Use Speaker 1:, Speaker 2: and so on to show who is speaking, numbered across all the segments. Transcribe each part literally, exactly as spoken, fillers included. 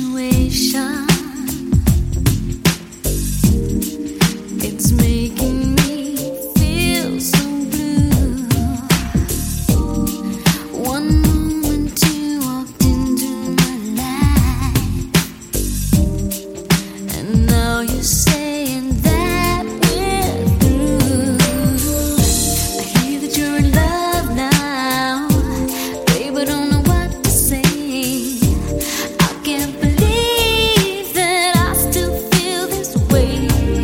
Speaker 1: situation. It's making me feel so blue. One moment you walked into my life, and now you're saying that we're through. I hear that you're in love now, babe, I don't know what to say. I can't believe that I still feel this way.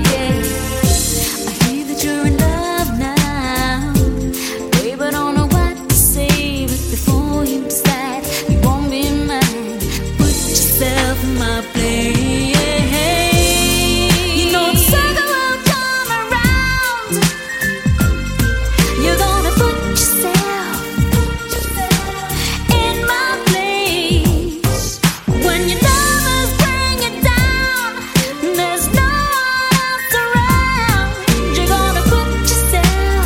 Speaker 1: I hear that you're in love now, babe, I don't know what to say. But before you decide you won't be mine, put yourself in my place. You know the circle will come around. You're gonna put yourself in my place. When your lovers bring you down, there's no one else around. You're gonna put yourself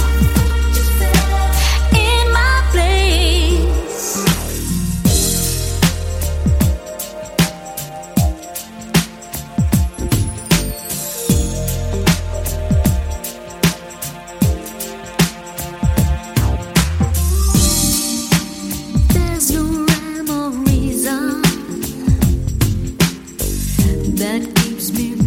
Speaker 1: in my place. There's no rhyme or reason that keeps me